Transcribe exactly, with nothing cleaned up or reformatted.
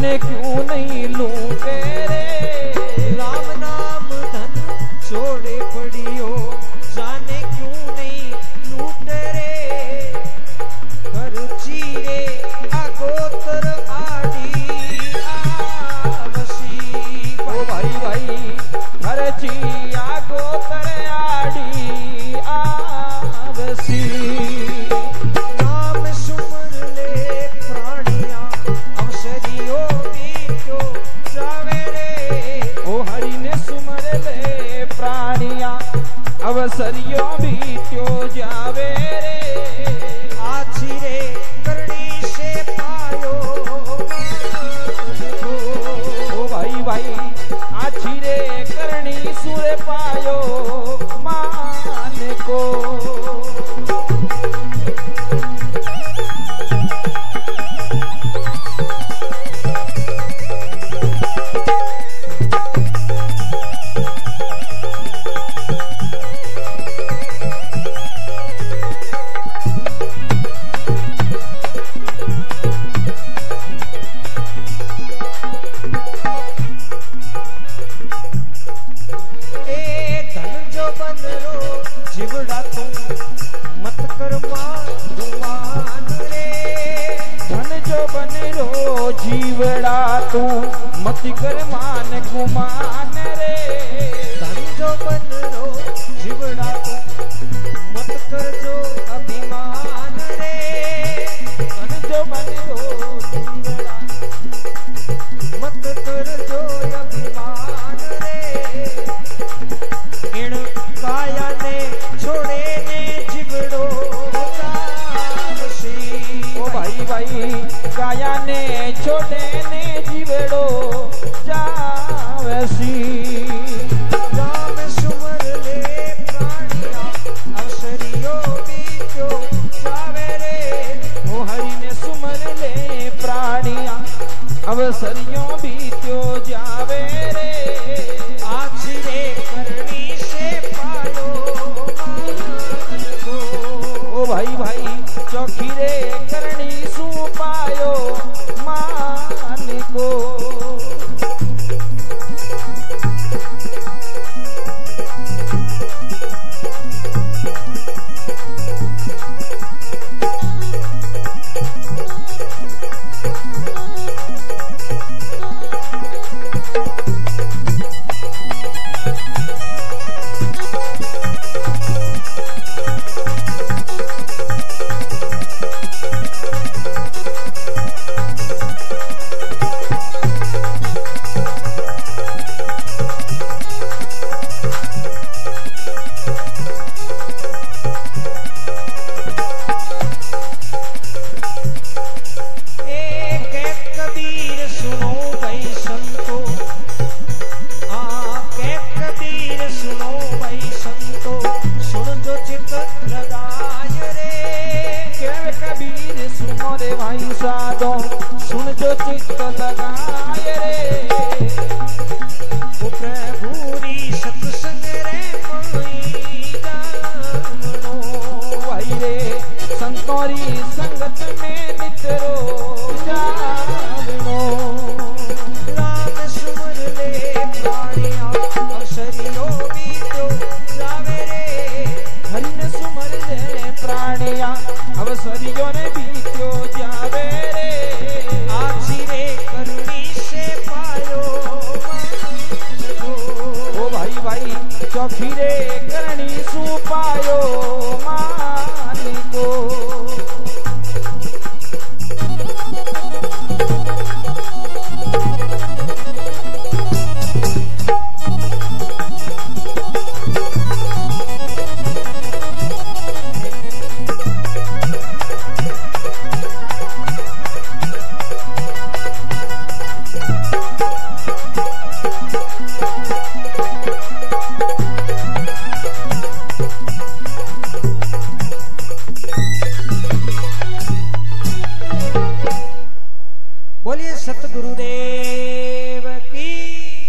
जाने क्यों नहीं लूटे रे। राम नाम धन छोड़े पड़ियो जाने क्यों नहीं लूटे रे। कर चीरे अगोतर आड़ी आवसी। ओ भाई भाई खर्ची आगोतर आड़ी आवसी। नाम सुमर ले प्राणिया अवसरियो बीत्यो जावे रे। ओ हरि ने सुमर ले प्राणिया अवसरियो बीत्यो जावे रे। आछी रे करणी से पायो ओ भाई भाई आछी रे करणी सुर पायो मान को। जिवड़ा तू मत कर मान रे। धन जो बन रो जीवड़ा तू मत कर मान गुमान रे। धन जो बन रो जिवड़ा तू मत कर जो अभिमान रे। धन जो बन रो जीवड़ा मत कर जो अभिमान रे। इन काया ने छोड़े ने जिवड़ो जावसी। ओ भाई भाई काया ने छोड़े ने जीवड़ो जावसी। राम सुमर ले प्राणिया अवसरियो बीत्यो जावे रे। ओ हरि ने सुमर ले प्राणिया अवसरियों बीत्यो जावे रे। आछी रे करणी से पायो मान को। ओ भाई भाई चौखी रे करणी सु पायो मान को। सुन जो चित्त लगाए रे।